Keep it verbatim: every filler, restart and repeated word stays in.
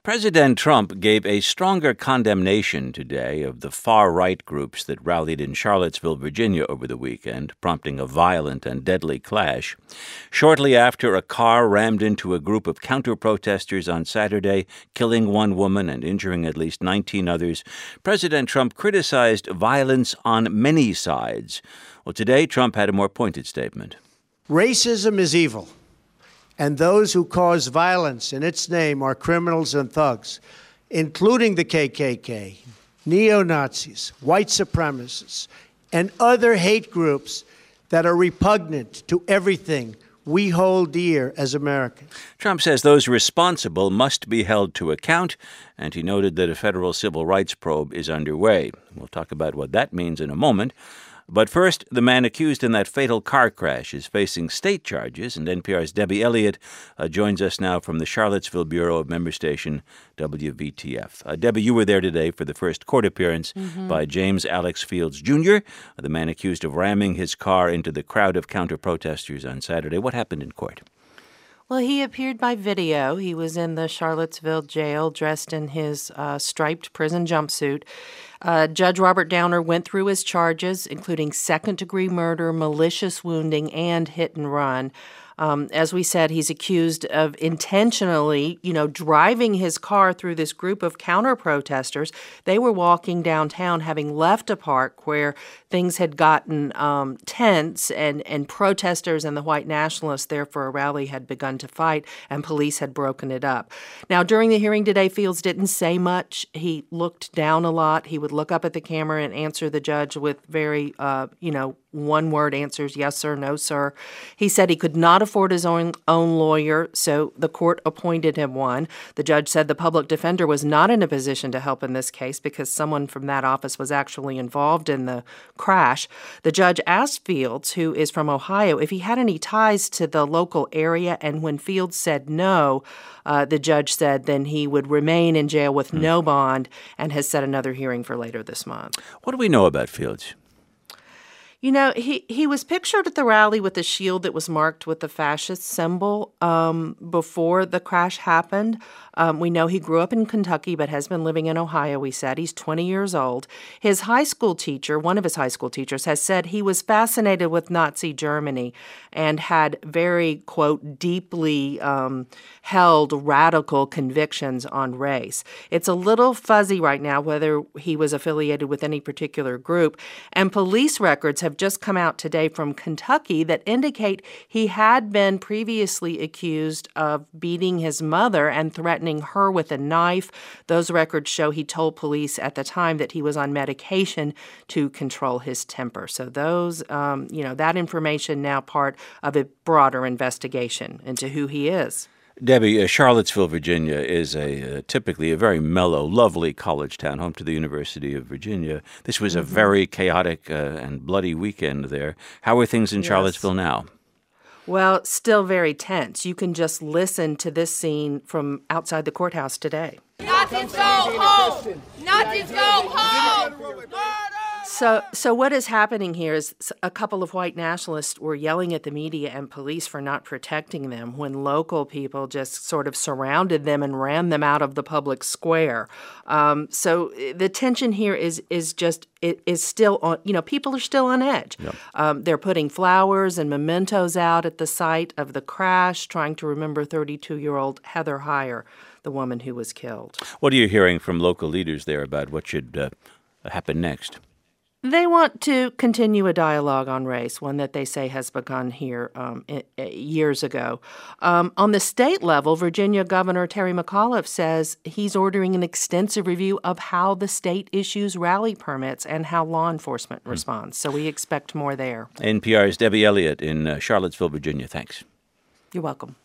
President Trump gave a stronger condemnation today of the far-right groups that rallied in Charlottesville, Virginia over the weekend, prompting a violent and deadly clash. Shortly after, a car rammed into a group of counter-protesters on Saturday, killing one woman and injuring at least nineteen others. President Trump criticized violence on many sides. Well, today, Trump had a more pointed statement. Racism is evil, and those who cause violence in its name are criminals and thugs, including the K K K, neo-Nazis, white supremacists, and other hate groups that are repugnant to everything we hold dear as Americans. Trump says those responsible must be held to account, and he noted that a federal civil rights probe is underway. We'll talk about what that means in a moment. But first, the man accused in that fatal car crash is facing state charges, and N P R's Debbie Elliott uh, joins us now from the Charlottesville bureau of member station W V T F. Uh, Debbie, you were there today for the first court appearance mm-hmm. by James Alex Fields, Junior, uh, the man accused of ramming his car into the crowd of counter-protesters on Saturday. What happened in court? Well, he appeared by video. He was in the Charlottesville jail dressed in his uh, striped prison jumpsuit. Uh, Judge Robert Downer went through his charges, including second-degree murder, malicious wounding, and hit and run. Um, as we said, he's accused of intentionally, you know, driving his car through this group of counter-protesters. They were walking downtown, having left a park where things had gotten um, tense, and, and protesters and the white nationalists there for a rally had begun to fight, and police had broken it up. Now, during the hearing today, Fields didn't say much. He looked down a lot. He would look up at the camera and answer the judge with very, uh, you know, one-word answers, yes, sir, no, sir. He said he could not afford his own own lawyer, so the court appointed him one. The judge said the public defender was not in a position to help in this case because someone from that office was actually involved in the crash. The judge asked Fields, who is from Ohio, if he had any ties to the local area, and when Fields said no, uh, the judge said then he would remain in jail with hmm. no bond and has set another hearing for later this month. What do we know about Fields? You know, he, he was pictured at the rally with a shield that was marked with the fascist symbol um, before the crash happened. Um, we know he grew up in Kentucky but has been living in Ohio, we said. He's twenty years old. His high school teacher, one of his high school teachers, has said he was fascinated with Nazi Germany and had very, quote, deeply um, held radical convictions on race. It's a little fuzzy right now whether he was affiliated with any particular group, and police records have just come out today from Kentucky that indicate he had been previously accused of beating his mother and threatening her with a knife. Those records show he told police at the time that he was on medication to control his temper. So those, um, you know, that information now part of a broader investigation into who he is. Debbie, uh, Charlottesville, Virginia is a uh, typically a very mellow, lovely college town, home to the University of Virginia. This was mm-hmm. a very chaotic uh, and bloody weekend there. How are things in yes. Charlottesville now? Well, still very tense. You can just listen to this scene from outside the courthouse today. Nazis go home! Nazis go home! So, so what is happening here is a couple of white nationalists were yelling at the media and police for not protecting them when local people just sort of surrounded them and ran them out of the public square. Um, so the tension here is is just it is still on. You know, people are still on edge. Yep. Um, they're putting flowers and mementos out at the site of the crash, trying to remember thirty-two-year-old Heather Heyer, the woman who was killed. What are you hearing from local leaders there about what should uh, happen next? They want to continue a dialogue on race, one that they say has begun here um, years ago. Um, on the state level, Virginia Governor Terry McAuliffe says he's ordering an extensive review of how the state issues rally permits and how law enforcement mm. responds. So we expect more there. N P R's Debbie Elliott in uh, Charlottesville, Virginia. Thanks. You're welcome.